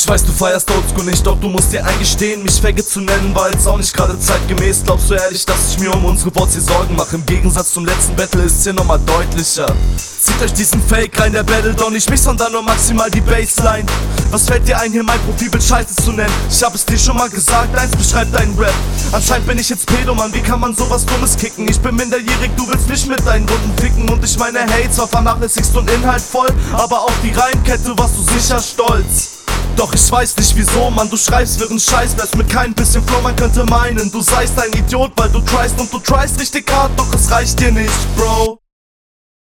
Ich weiß, du feierst Oldschool nicht, doch du musst dir eingestehen, mich Faggot zu nennen war jetzt auch nicht gerade zeitgemäß. Glaubst du ehrlich, dass ich mir um unsere Worte hier Sorgen mache? Im Gegensatz zum letzten Battle ist's hier nochmal deutlicher. Zieht euch diesen Fake rein, der battelt doch nicht mich, sondern nur maximal die Bassline. Was fällt dir ein, hier mein Profilbild scheiße zu nennen? Ich hab es dir schon mal gesagt, eins beschreibt deinen Rap. Anscheinend bin ich jetzt Pedoman, wie kann man sowas Dummes kicken? Ich bin minderjährig, du willst nicht mit deinen Runden ficken. Und ich meine, hey, zwar vernachlässigst und Inhalt voll, aber auf die Reimkette warst du sicher stolz. Doch ich weiß nicht wieso, Mann, du schreibst wirren Scheiß, wärst mit kein bisschen Flow, man könnte meinen, du seist ein Idiot, weil du tryst und du tryst richtig hart, doch es reicht dir nicht, Bro.